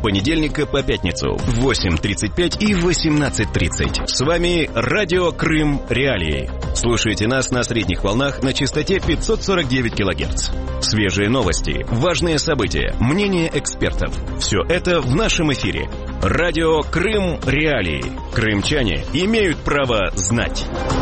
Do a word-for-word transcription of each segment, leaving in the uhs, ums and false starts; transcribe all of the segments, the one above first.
понедельника по пятницу в восемь тридцать пять и восемнадцать тридцать. С вами Радио Крым Реалии. Слушайте нас на средних волнах на частоте пятьсот сорок девять килогерц. Свежие новости, важные события, мнения экспертов. Все это в нашем эфире. Радио Крым Реалии. Крымчане имеют право знать.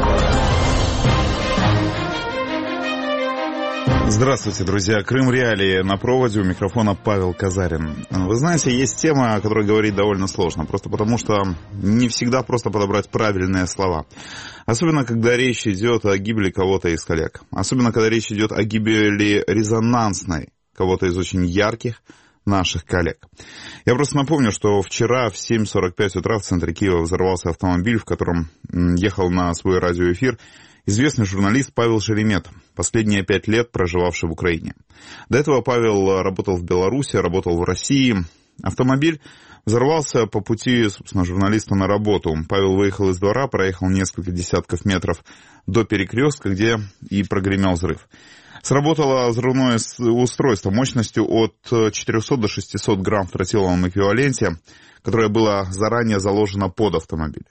Здравствуйте, друзья. Крым Реалии на проводе, у микрофона Павел Казарин. Вы знаете, есть тема, о которой говорить довольно сложно, просто потому что не всегда просто подобрать правильные слова. Особенно, когда речь идет о гибели кого-то из коллег. Особенно, когда речь идет о гибели резонансной кого-то из очень ярких наших коллег. Я просто напомню, что вчера в семь сорок пять утра в центре Киева взорвался автомобиль, в котором ехал на свой радиоэфир известный журналист Павел Шеремета, последние пять лет проживавший в Украине. До этого Павел работал в Беларуси, работал в России. Автомобиль взорвался по пути, собственно, журналиста на работу. Павел выехал из двора, проехал несколько десятков метров до перекрестка, где и прогремел взрыв. Сработало взрывное устройство мощностью от четырехсот до шестисот грамм в тротиловом эквиваленте, которое было заранее заложено под автомобиль.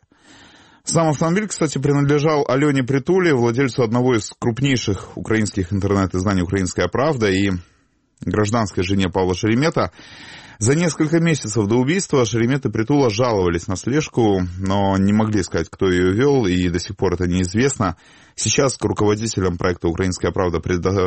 Сам автомобиль, кстати, принадлежал Алене Притуле, владельцу одного из крупнейших украинских интернет-изданий «Украинская правда» и гражданской жене Павла Шеремета. За несколько месяцев до убийства Шеремет и Притула жаловались на слежку, но не могли сказать, кто ее вел, и до сих пор это неизвестно. Сейчас к руководителям проекта «Украинская правда»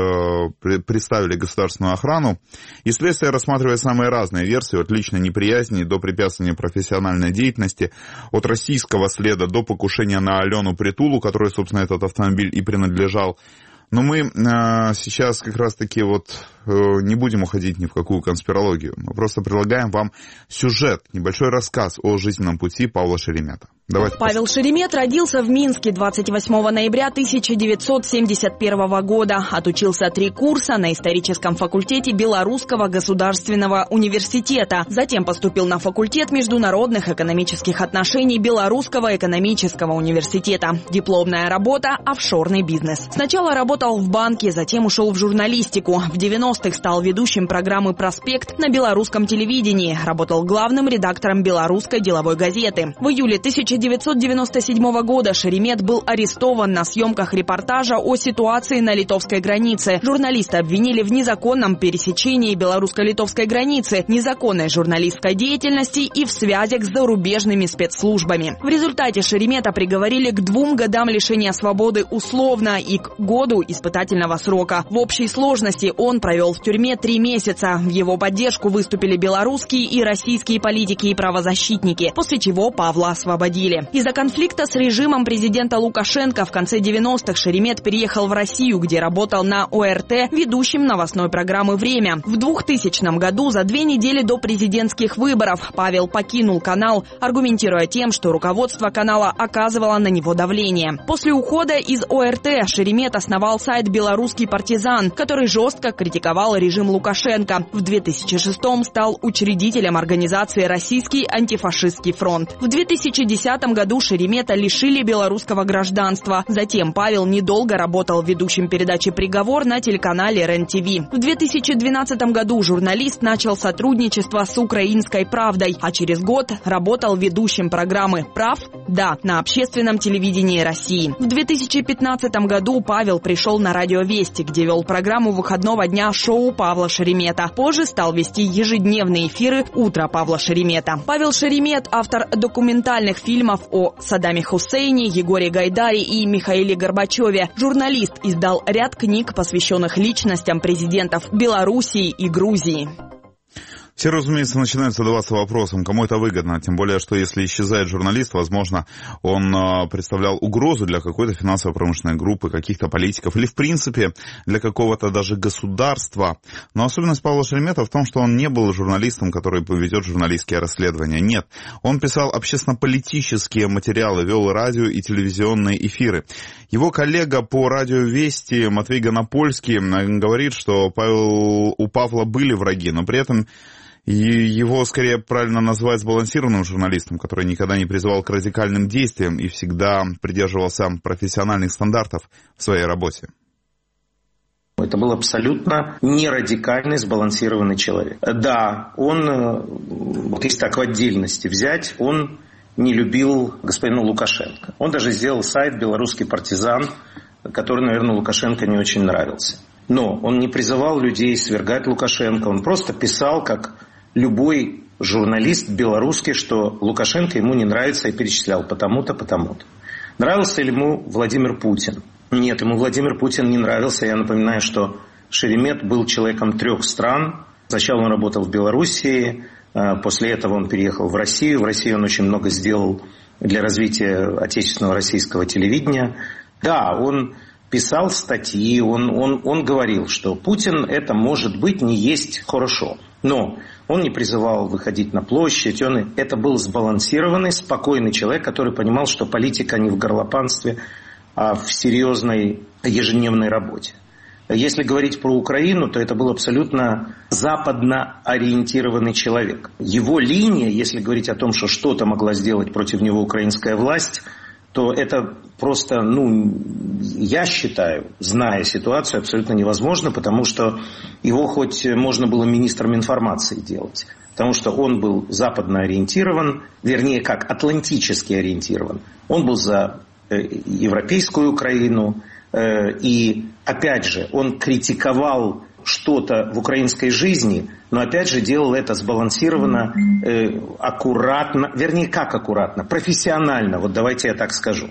представили государственную охрану, и следствие рассматривает самые разные версии, от личной неприязни до препятствования профессиональной деятельности, от российского следа до покушения на Алену Притулу, которой, собственно, этот автомобиль и принадлежал. Но мы э, сейчас как раз-таки вот э, не будем уходить ни в какую конспирологию. Мы просто предлагаем вам сюжет, небольшой рассказ о жизненном пути Павла Шеремета. Давайте Павел послушаем. Шеремет родился в Минске двадцать восьмого ноября тысяча девятьсот семьдесят первого года. Отучился три курса на историческом факультете Белорусского государственного университета. Затем поступил на факультет международных экономических отношений Белорусского экономического университета. Дипломная работа – офшорный бизнес. Сначала работал в банке, затем ушел в журналистику. В девяностых стал ведущим программы «Проспект» на белорусском телевидении. Работал главным редактором белорусской деловой газеты. В июле тысяча девятьсот девяносто седьмого года Шеремет был арестован на съемках репортажа о ситуации на литовской границе. Журналиста обвинили в незаконном пересечении белорусско-литовской границы, незаконной журналистской деятельности и в связях с зарубежными спецслужбами. В результате Шеремета приговорили к двум годам лишения свободы условно и к году испытательного срока. В общей сложности он провел в тюрьме три месяца. В его поддержку выступили белорусские и российские политики и правозащитники, после чего Павла освободили. Из-за конфликта с режимом президента Лукашенко в конце девяностых Шеремет переехал в Россию, где работал на О Р Т ведущим новостной программы «Время». В двухтысячном году, за две недели до президентских выборов, Павел покинул канал, аргументируя тем, что руководство канала оказывало на него давление. После ухода из О Р Т Шеремет основал сайт «Белорусский партизан», который жестко критиковал режим Лукашенко. В две тысячи шестом стал учредителем организации «Российский антифашистский фронт». В две тысячи десятом году Шеремета лишили белорусского гражданства. Затем Павел недолго работал ведущим передачи «Приговор» на телеканале Р Е Н Т В. В две тысячи двенадцатом году журналист начал сотрудничество с «Украинской правдой», а через год работал ведущим программы «Прав? Да» на общественном телевидении России. В две тысячи пятнадцатом году Павел пришел на радио Вести, где вел программу выходного дня «Шоу Павла Шеремета». Позже стал вести ежедневные эфиры «Утро Павла Шеремета». Павел Шеремет – автор документальных фильмов о Саддаме Хусейне, Егоре Гайдаре и Михаиле Горбачеве. Журналист издал ряд книг, посвященных личностям президентов Белоруссии и Грузии. Все, разумеется, начинают задаваться вопросом, кому это выгодно. Тем более, что если исчезает журналист, возможно, он представлял угрозу для какой-то финансово-промышленной группы, каких-то политиков или, в принципе, для какого-то даже государства. Но особенность Павла Шеремета в том, что он не был журналистом, который ведет журналистские расследования. Нет, он писал общественно-политические материалы, вел радио и телевизионные эфиры. Его коллега по радио Вести Матвей Гонопольский говорит, что Павел, у Павла были враги, но при этом и его скорее правильно назвать сбалансированным журналистом, который никогда не призывал к радикальным действиям и всегда придерживался профессиональных стандартов в своей работе. Это был абсолютно не радикальный, сбалансированный человек. Да, он, вот если так в отдельности взять, он не любил господина Лукашенко. Он даже сделал сайт «Белорусский партизан», который, наверное, Лукашенко не очень нравился. Но он не призывал людей свергать Лукашенко. Он просто писал, как любой журналист белорусский, что Лукашенко ему не нравится, и перечислял потому-то, потому-то. Нравился ли ему Владимир Путин? Нет, ему Владимир Путин не нравился. Я напоминаю, что Шеремет был человеком трех стран. Сначала он работал в Белоруссии, после этого он переехал в Россию. В России он очень много сделал для развития отечественного российского телевидения. Да, он писал статьи, он, он, он говорил, что Путин это может быть не есть хорошо. Но он не призывал выходить на площадь. Он, это был сбалансированный, спокойный человек, который понимал, что политика не в горлопанстве, а в серьезной ежедневной работе. Если говорить про Украину, то это был абсолютно западно ориентированный человек. Его линия, если говорить о том, что что-то могла сделать против него украинская власть, то это просто, ну, я считаю, зная ситуацию, абсолютно невозможно, потому что его хоть можно было министром информации делать. Потому что он был западно ориентирован, вернее, как атлантически ориентирован. Он был за европейскую Украину, и, опять же, он критиковал что-то в украинской жизни, но, опять же, делал это сбалансированно, э, аккуратно, вернее, как аккуратно, профессионально, вот давайте я так скажу.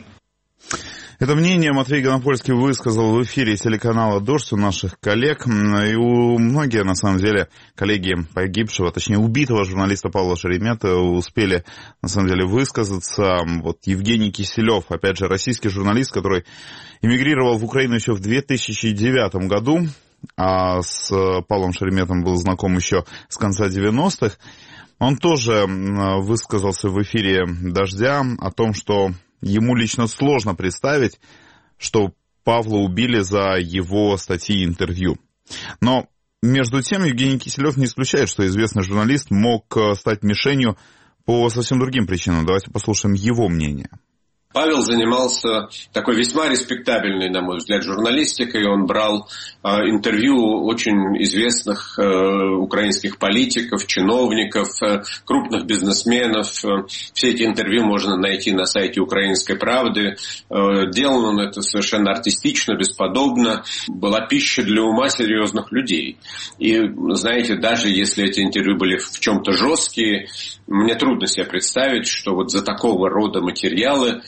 Это мнение Матвей Гонопольский высказал в эфире телеканала «Дождь» у наших коллег. И у многие, на самом деле, коллеги погибшего, точнее, убитого журналиста Павла Шеремета успели, на самом деле, высказаться. Вот Евгений Киселев, опять же, российский журналист, который эмигрировал в Украину еще в две тысячи девятом году, а с Павлом Шереметом был знаком еще с конца девяностых. Он тоже высказался в эфире «Дождя» о том, что ему лично сложно представить, что Павла убили за его статьи и интервью. Но, между тем, Евгений Киселев не исключает, что известный журналист мог стать мишенью по совсем другим причинам. Давайте послушаем его мнение. Павел занимался такой весьма респектабельной, на мой взгляд, журналистикой. Он брал э, интервью очень известных э, украинских политиков, чиновников, э, крупных бизнесменов. Все эти интервью можно найти на сайте «Украинской правды». Э, делал он это совершенно артистично, бесподобно. Была пища для ума серьезных людей. И, знаете, даже если эти интервью были в чем-то жесткие, мне трудно себе представить, что вот за такого рода материалы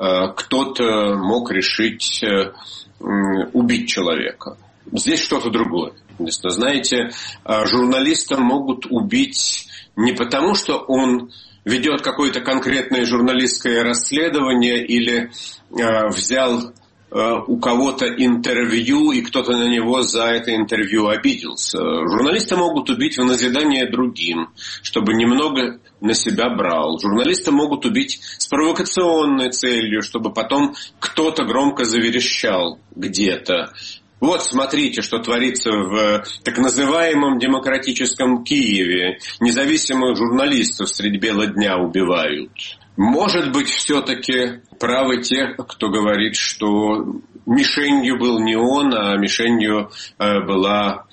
кто-то мог решить убить человека. Здесь что-то другое. Знаете, журналиста могут убить не потому, что он ведет какое-то конкретное журналистское расследование или взял у кого-то интервью, и кто-то на него за это интервью обиделся. Журналиста могут убить в назидание другим, чтобы немного на себя брал. Журналиста могут убить с провокационной целью, чтобы потом кто-то громко заверещал где-то. Вот смотрите, что творится в так называемом демократическом Киеве. Независимых журналистов средь бела дня убивают. Может быть, все-таки правы те, кто говорит, что мишенью был не он, а мишенью была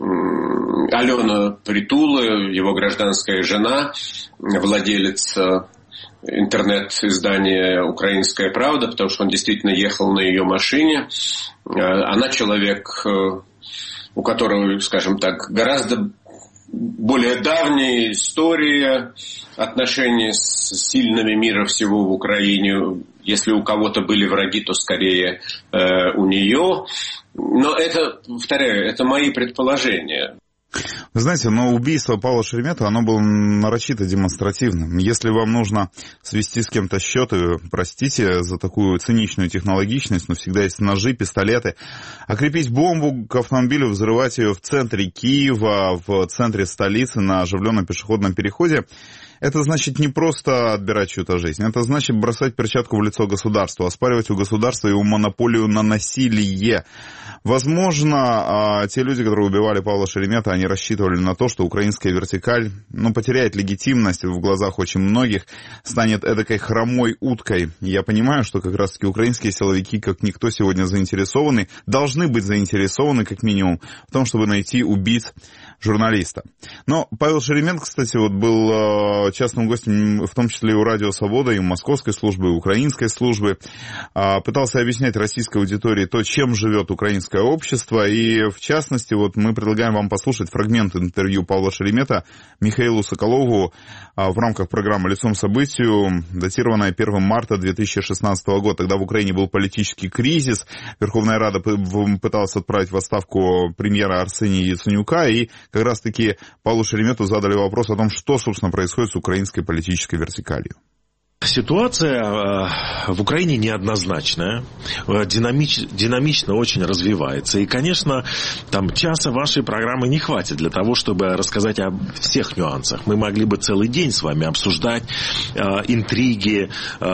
Алена Притула, его гражданская жена, владелица интернет-издания «Украинская правда», потому что он действительно ехал на ее машине. Она человек, у которого, скажем так, гораздо более давняя история отношений с сильными мира всего в Украине. Если у кого-то были враги, то скорее э, у нее. Но это, повторяю, это мои предположения. Вы знаете, но убийство Павла Шеремета, оно было нарочито демонстративным. Если вам нужно свести с кем-то счеты, простите за такую циничную технологичность, но всегда есть ножи, пистолеты. Окрепить бомбу к автомобилю, взрывать ее в центре Киева, в центре столицы, на оживленном пешеходном переходе, это значит не просто отбирать чью-то жизнь, это значит бросать перчатку в лицо государству, оспаривать у государства его монополию на насилие. Возможно, те люди, которые убивали Павла Шеремета, они они рассчитывали на то, что украинская вертикаль, ну, потеряет легитимность в глазах очень многих, станет эдакой хромой уткой. Я понимаю, что как раз-таки украинские силовики, как никто сегодня заинтересованы, должны быть заинтересованы, как минимум, в том, чтобы найти убийц журналиста. Но Павел Шеременко, кстати, вот был частным гостем, в том числе и у Радио Свобода, и у московской службы, и у украинской службы. Пытался объяснять российской аудитории то, чем живет украинское общество. И, в частности, вот мы предлагаем вам послушать фрагмент интервью Павла Шеремета Михаилу Соколову в рамках программы «Лицом событию», датированное первого марта две тысячи шестнадцатого года. Тогда в Украине был политический кризис. Верховная Рада пыталась отправить в отставку премьера Арсения Яценюка. И как раз-таки Павлу Шеремету задали вопрос о том, что, собственно, происходит с украинской политической вертикалью. Ситуация в Украине неоднозначная, динамич, динамично очень развивается. И, конечно, там часа вашей программы не хватит для того, чтобы рассказать о всех нюансах. Мы могли бы целый день с вами обсуждать э, интриги, э,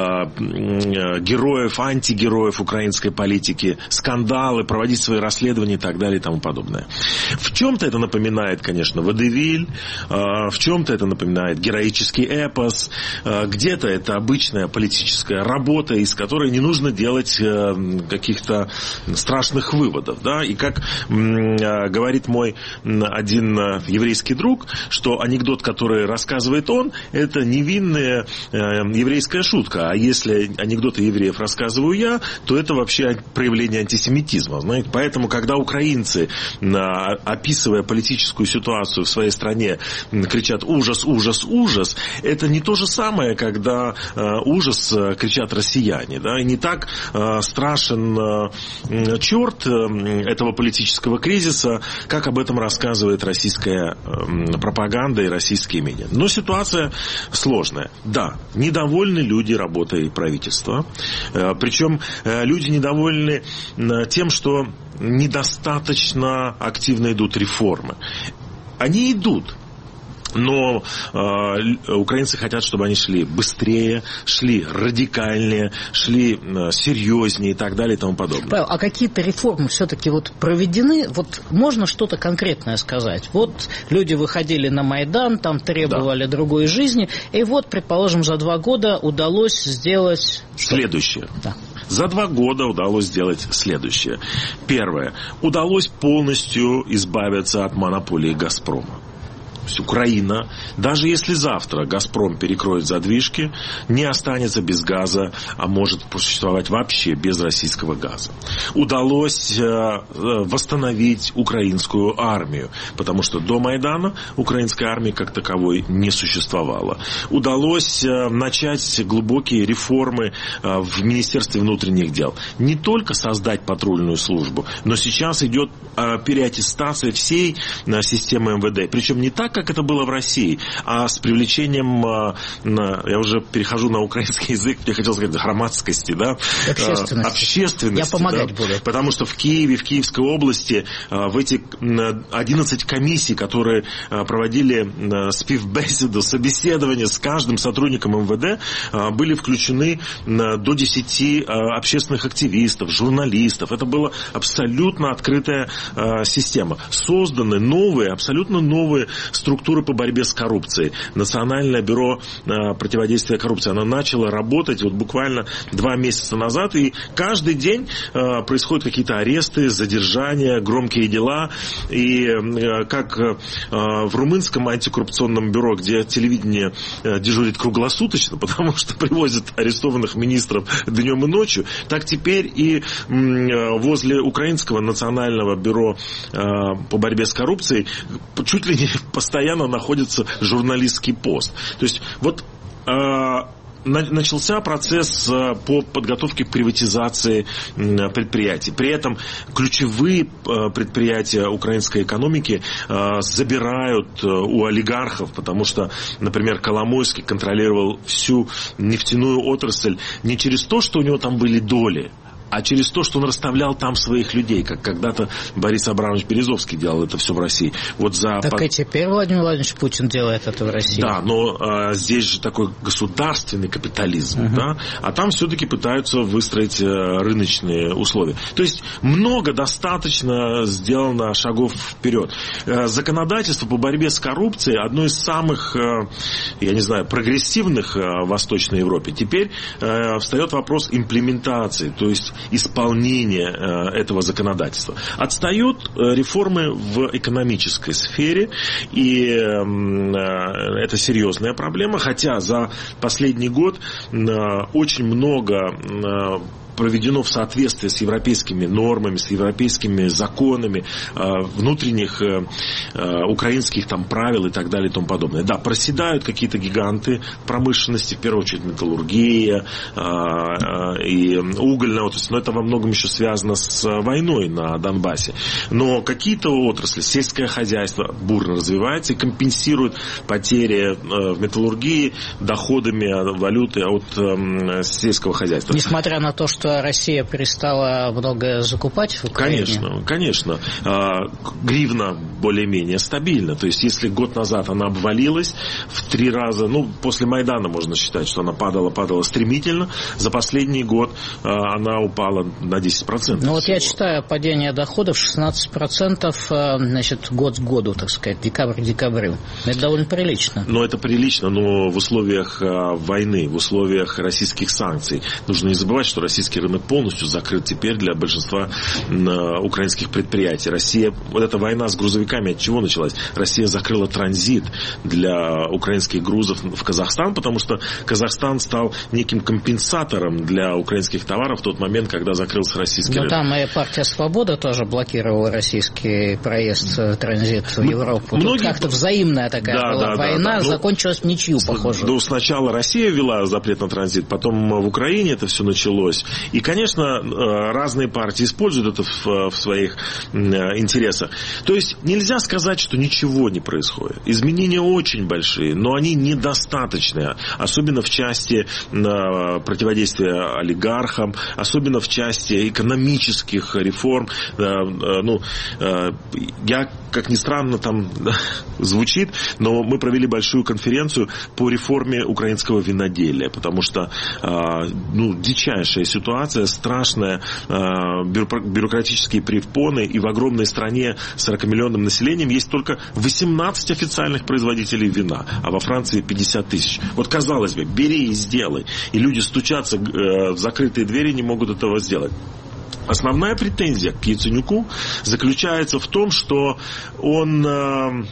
героев, антигероев украинской политики, скандалы, проводить свои расследования и так далее и тому подобное. В чем-то это напоминает, конечно, водевиль, э, в чем-то это напоминает героический эпос, э, где-то это обычная политическая работа, из которой не нужно делать э, каких-то страшных выводов. Да? И как э, говорит мой один э, еврейский друг, что анекдот, который рассказывает он, это невинная э, еврейская шутка. А если анекдоты евреев рассказываю я, то это вообще проявление антисемитизма. Знаете? Поэтому, когда украинцы, э, описывая политическую ситуацию в своей стране, э, кричат «ужас, ужас, ужас», это не то же самое, когда ужас кричат россияне. Да? И не так э, страшен э, черт э, этого политического кризиса, как об этом рассказывает российская э, пропаганда и российские медиа. Но ситуация сложная. Да, недовольны люди работой правительства. Э, причем э, люди недовольны э, тем, что недостаточно активно идут реформы. Они идут. Но э, украинцы хотят, чтобы они шли быстрее, шли радикальнее, шли э, серьезнее и так далее и тому подобное. Павел, а какие-то реформы все-таки вот проведены? Вот можно что-то конкретное сказать? Вот люди выходили на Майдан, там требовали да. другой жизни, и вот, предположим, за два года удалось сделать... Следующее. Да. За два года удалось сделать следующее. Первое. Удалось полностью избавиться от монополии «Газпрома». Украина, даже если завтра «Газпром» перекроет задвижки, не останется без газа, а может существовать вообще без российского газа. Удалось восстановить украинскую армию, потому что до Майдана украинской армии как таковой не существовало. Удалось начать глубокие реформы в Министерстве внутренних дел. Не только создать патрульную службу, но сейчас идет переаттестация всей системы эм вэ дэ. Причем не так, как это было в России, а с привлечением, я уже перехожу на украинский язык, я хотел сказать, громадскости, да, общественности. общественности. Я помогать да, буду. Потому что в Киеве, в Киевской области, в эти одиннадцать комиссий, которые проводили співбесіду, собеседование с каждым сотрудником эм вэ дэ, были включены до десяти общественных активистов, журналистов. Это была абсолютно открытая система. Созданы новые, абсолютно новые структуры по борьбе с коррупцией. Национальное бюро э, противодействия коррупции. Оно начало работать вот буквально два месяца назад, и каждый день э, происходят какие-то аресты, задержания, громкие дела. И э, как э, в румынском антикоррупционном бюро, где телевидение э, дежурит круглосуточно, потому что привозят арестованных министров днем и ночью, так теперь и э, возле украинского национального бюро э, по борьбе с коррупцией чуть ли не постоянно находится журналистский пост. То есть вот э, начался процесс по подготовке к приватизации предприятий. При этом ключевые предприятия украинской экономики забирают у олигархов, потому что, например, Коломойский контролировал всю нефтяную отрасль не через то, что у него там были доли, а через то, что он расставлял там своих людей, как когда-то Борис Абрамович Березовский делал это все в России. Вот за... Так и теперь Владимир Владимирович Путин делает это в России. Да, но а, здесь же такой государственный капитализм, uh-huh. да, а там все-таки пытаются выстроить а, рыночные условия. То есть много достаточно сделано шагов вперед. А, законодательство по борьбе с коррупцией одно из самых, а, я не знаю, прогрессивных а, в Восточной Европе. Теперь а, встает вопрос имплементации, то есть исполнения а, этого законодательства. Отстают а, реформы в экономической сфере, и а, это серьезная проблема, хотя за последний год а, очень много а, проведено в соответствии с европейскими нормами, с европейскими законами, внутренних украинских там правил и так далее и тому подобное. Да, проседают какие-то гиганты промышленности, в первую очередь металлургия и угольная отрасль, но это во многом еще связано с войной на Донбассе. Но какие-то отрасли, сельское хозяйство бурно развивается и компенсирует потери в металлургии доходами валюты от сельского хозяйства. Несмотря на то, что Россия перестала многое закупать в Украине? Конечно, конечно. Гривна более-менее стабильна. То есть, если год назад она обвалилась в три раза, ну, после Майдана можно считать, что она падала, падала стремительно, за последний год она упала на десять процентов. Ну, вот я читаю падение доходов шестнадцать процентов, значит, год к году, так сказать, декабрь к декабрю. Это довольно прилично. Но это прилично, но в условиях войны, в условиях российских санкций. Нужно не забывать, что российский рынок полностью закрыт теперь для большинства украинских предприятий. Россия, вот эта война с грузовиками от чего началась? Россия закрыла транзит для украинских грузов в Казахстан, потому что Казахстан стал неким компенсатором для украинских товаров в тот момент, когда закрылся российский Но рынок. Там и партия «Свобода» тоже блокировала российский проезд, транзит в Европу. Многие... Тут как-то взаимная такая да, была да, война, да, да. закончилась в ничью, похоже. Ну, сначала Россия ввела запрет на транзит, потом в Украине это все началось. И, конечно, разные партии используют это в, в своих интересах. То есть нельзя сказать, что ничего не происходит. Изменения очень большие, но они недостаточные. Особенно в части противодействия олигархам, особенно в части экономических реформ. Ну, я, как ни странно, там звучит, но мы провели большую конференцию по реформе украинского виноделия, потому что ну, дичайшая ситуация, страшная, бюрократические препоны, и в огромной стране с сорокамиллионным населением есть только восемнадцать официальных производителей вина, а во Франции пятьдесят тысяч. Вот, казалось бы, бери и сделай. И люди стучатся в закрытые двери, не могут этого сделать. Основная претензия к Яценюку заключается в том, что он э,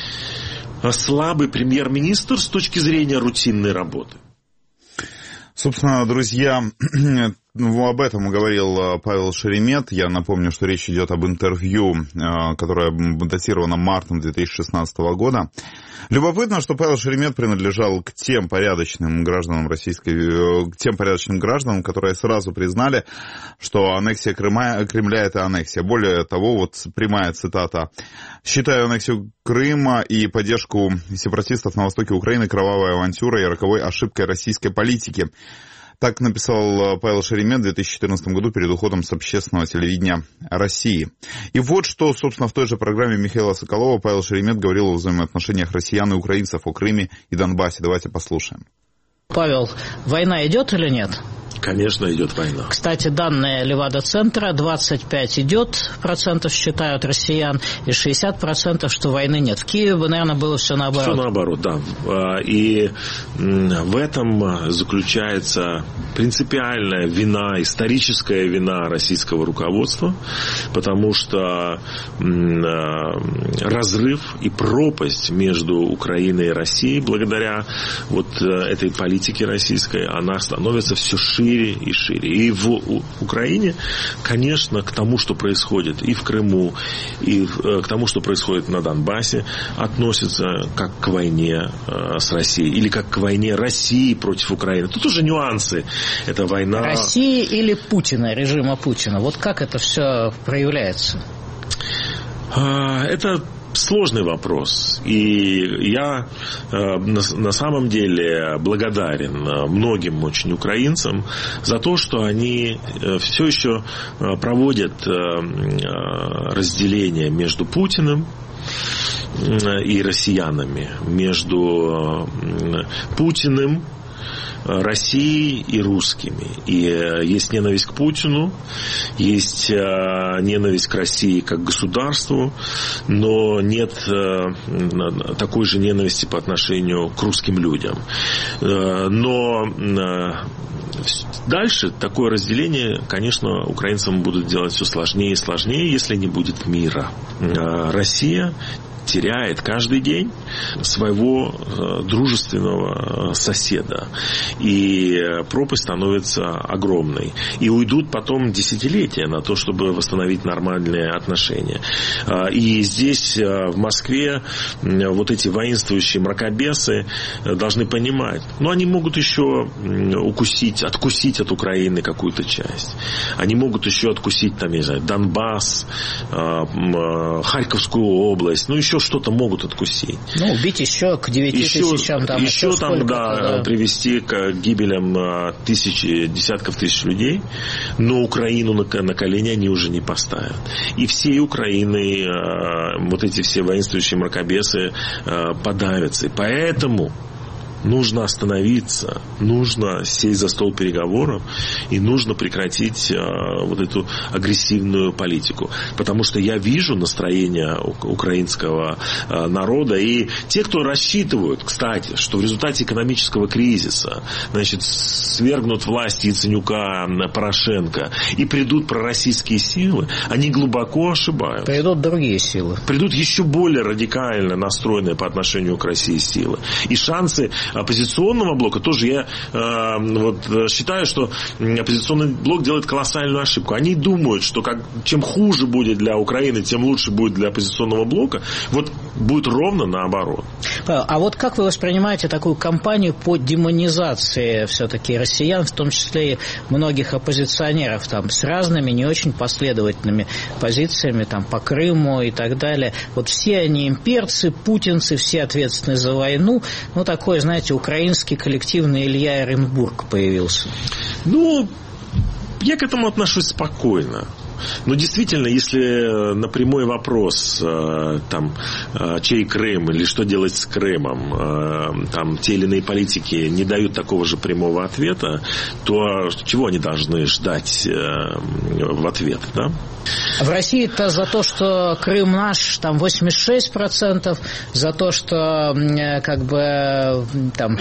слабый премьер-министр с точки зрения рутинной работы. Собственно, друзья, ну, об этом говорил Павел Шеремет. Я напомню, что речь идет об интервью, которое датировано мартом две тысячи шестнадцатого года. Любопытно, что Павел Шеремет принадлежал к тем порядочным гражданам российской, к тем порядочным гражданам, которые сразу признали, что аннексия Крыма, Кремля – это аннексия. Более того, вот прямая цитата: «Считаю аннексию Крыма и поддержку сепаратистов на востоке Украины кровавой авантюрой и роковой ошибкой российской политики». Так написал Павел Шеремет в две тысячи четырнадцатом году перед уходом с общественного телевидения России. И вот что, собственно, в той же программе Михаила Соколова Павел Шеремет говорил о взаимоотношениях россиян и украинцев, о Крыме и Донбассе. Давайте послушаем. Павел, война идет или нет? Конечно, идет война. Кстати, данные Левада-центра: двадцать пять идет процентов считают россиян, и шестьдесят процентов, что войны нет. В Киеве бы, наверное, было все наоборот. Все наоборот, да. И в этом заключается принципиальная вина, историческая вина российского руководства, потому что разрыв и пропасть между Украиной и Россией благодаря вот этой политике российской, она становится все шире и шире. И в Украине, конечно, к тому, что происходит и в Крыму, и к тому, что происходит на Донбассе, относится как к войне с Россией, или как к войне России против Украины. Тут уже нюансы. Это война... России или Путина, режима Путина. Вот как это все проявляется? Это сложный вопрос. И я на самом деле благодарен многим очень украинцам за то, что они все еще проводят разделение между Путиным и россиянами, между Путиным, Россией и русскими. И есть ненависть к Путину, есть ненависть к России как к государству, но нет такой же ненависти по отношению к русским людям. Но дальше такое разделение, конечно, украинцам будут делать все сложнее и сложнее, если не будет мира. Россия теряет каждый день своего дружественного соседа. И пропасть становится огромной. И уйдут потом десятилетия на то, чтобы восстановить нормальные отношения. И здесь, в Москве, вот эти воинствующие мракобесы должны понимать, ну, они могут еще укусить, откусить от Украины какую-то часть. Они могут еще откусить, там, я не знаю, Донбасс, Харьковскую область, ну, еще что-то могут откусить. Ну, убить еще к девяти тысячам. Там еще, еще там, да, да, привести к гибелям тысячи, десятков тысяч людей, но Украину на, на колени они уже не поставят. И всей Украины вот эти все воинствующие мракобесы подавятся. И поэтому нужно остановиться, нужно сесть за стол переговоров и нужно прекратить а, вот эту агрессивную политику. Потому что я вижу настроение украинского а, народа. И те, кто рассчитывают, кстати, что в результате экономического кризиса, значит, свергнут власть Яценюка, Порошенко и придут пророссийские силы, они глубоко ошибаются. Придут другие силы. Придут еще более радикально настроенные по отношению к России силы. И шансы оппозиционного блока тоже я э, вот, считаю, что оппозиционный блок делает колоссальную ошибку. Они думают, что как, чем хуже будет для Украины, тем лучше будет для оппозиционного блока. Вот будет ровно наоборот. А вот как вы воспринимаете такую кампанию по демонизации все-таки россиян, в том числе и многих оппозиционеров, там, с разными не очень последовательными позициями там, по Крыму и так далее? Вот все они имперцы, путинцы, все ответственны за войну. Ну, такой, знаете, украинский коллективный Илья Эренбург появился. Ну, я к этому отношусь спокойно. Но действительно, если на прямой вопрос, там, чей Крым или что делать с Крымом, там, те или иные политики не дают такого же прямого ответа, то чего они должны ждать в ответ, да? В России-то за то, что Крым наш, там восемьдесят шесть процентов, за то, что как бы там,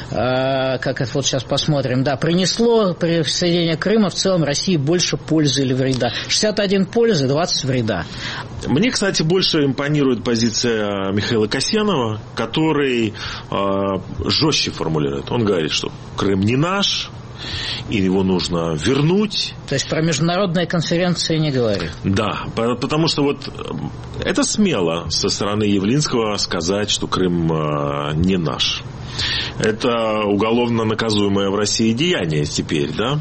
как это вот сейчас посмотрим, да, принесло присоединение Крыма в целом России больше пользы или вреда. шестьдесят один пользы, двадцать вреда. Мне, кстати, больше импонирует позиция Михаила Касьянова, который э, жестче формулирует. Он говорит, что Крым не наш, и его нужно вернуть. То есть про международные конференции не говорит? Да, потому что вот это смело со стороны Явлинского сказать, что Крым э, не наш. Это уголовно наказуемое в России деяние теперь, да?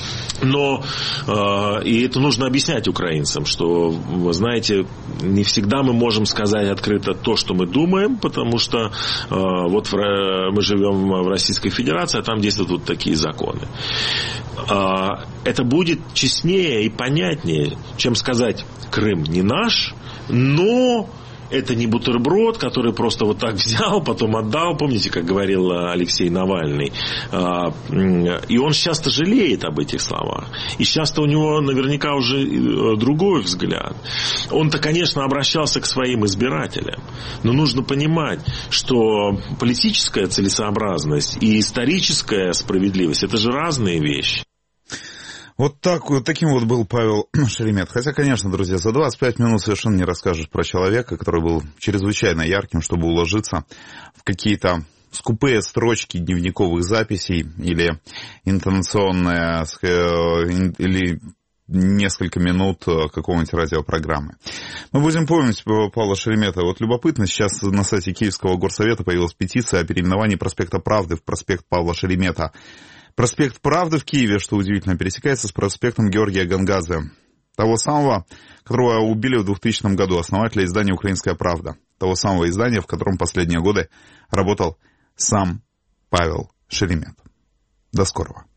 Но э, и это нужно объяснять украинцам, что, вы знаете, не всегда мы можем сказать открыто то, что мы думаем, потому что э, вот в, мы живем в Российской Федерации, а там действуют вот такие законы. Э, это будет честнее и понятнее, чем сказать: Крым не наш, но это не бутерброд, который просто вот так взял, потом отдал. Помните, как говорил Алексей Навальный? И он часто жалеет об этих словах. И часто у него наверняка уже другой взгляд. Он-то, конечно, обращался к своим избирателям. Но нужно понимать, что политическая целесообразность и историческая справедливость – это же разные вещи. Вот, так, вот таким вот был Павел Шеремет. Хотя, конечно, друзья, за двадцать пять минут совершенно не расскажешь про человека, который был чрезвычайно ярким, чтобы уложиться в какие-то скупые строчки дневниковых записей или интонационные, или несколько минут какого-нибудь радиопрограммы. Мы будем помнить Павла Шеремета. Вот любопытно, сейчас на сайте Киевского горсовета появилась петиция о переименовании проспекта Правды в проспект Павла Шеремета. Проспект Правды в Киеве, что удивительно, пересекается с проспектом Георгия Гонгадзе, того самого, которого убили в двухтысячном году, основателя издания «Украинская правда». того самого издания, в котором последние годы работал сам Павел Шеремет. До скорого.